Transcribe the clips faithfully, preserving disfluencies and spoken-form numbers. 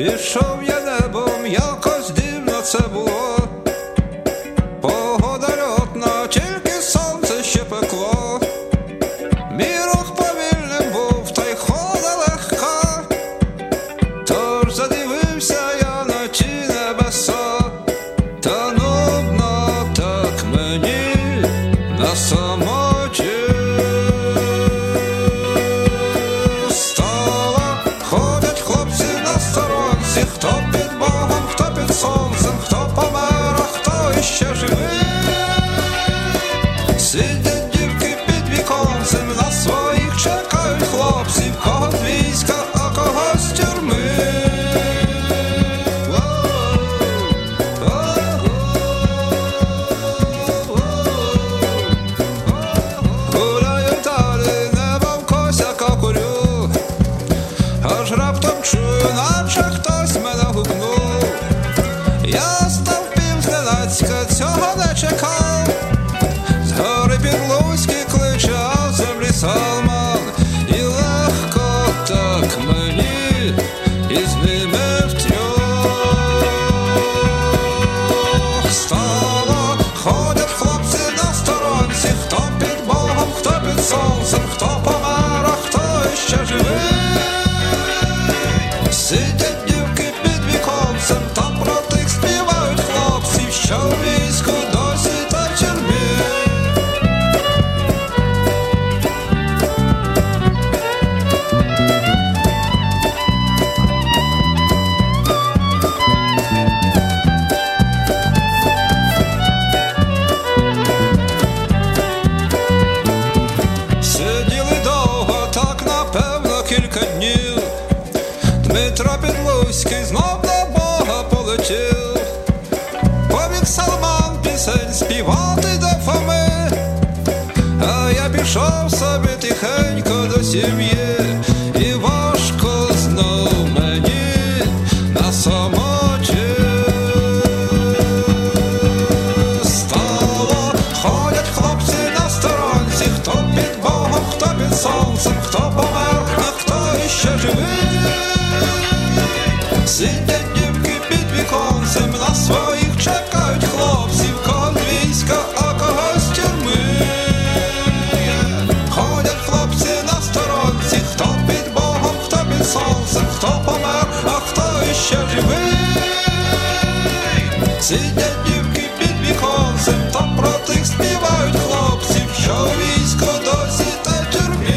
Пішов я небом, якось дивно це було. Погода льотна, тільки сонце ще пекло. Мій рух повільним був, та й хода легка. Тож задивився я на ті небеса. Та нудно так мені на самоті. Стало, ходять хлопці на сторонці, хто під Богом, хто під сонцем, хто помер, а хто іще живий. Сидять дівки під віконцем, на своїх чекають хлопців, кого з війська, а кого з тюрми. Гуляю далі, небом косяка курю, аж раптом чую, наче хтось мене гукнув. Я став пів зненацька, цього не чекав. Згори Підлузький кличе, а в землі Салман. І легко так мені, і з ними втрьох. Стало, ходять хлопці на сторонці, хто під Богом, хто під сонцем, хто помер, а хто іще живий. Сидять дівки під віконцем, там про тих співають хлопців, що в війську досі та в тюрмі. Сиділи довго, так напевно кілька днів. Дмитро Підлузький знов до Бога полетів. Побіг Салман пісень співати до Фоми, а я пішов собі тихенько до сім'ї. І важко знов мені на самоті. Стало, ходять хлопці на сторонці, хто під Богом, хто під сонцем, хто помер, а хто іще живий. Сидять дівки під віконцем, на своїх чекають хлопців, кого з війська, а кого з тюрми. Ходять хлопці на сторонці, хто під Богом, хто під сонцем, хто помер, а хто іще живий. Сидять дівки під віконцем, там про тих співають хлопців, що військо досі та в тюрмі.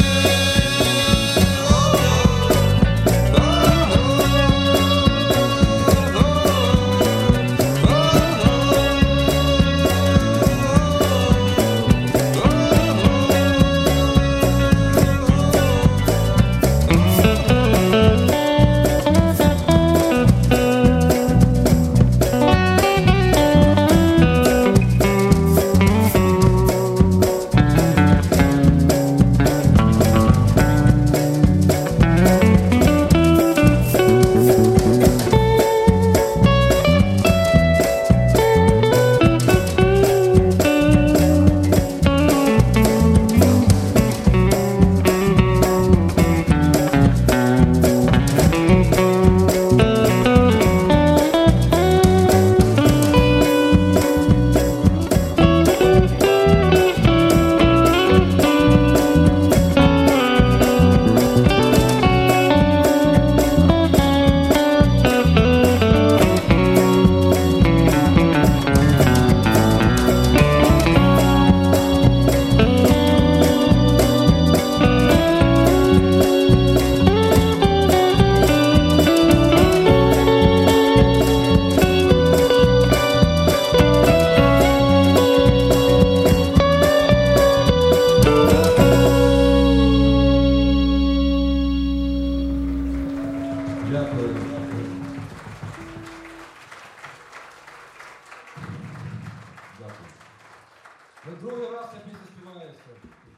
Дякую. Дякую. Ви другий раз я пісню співаєте.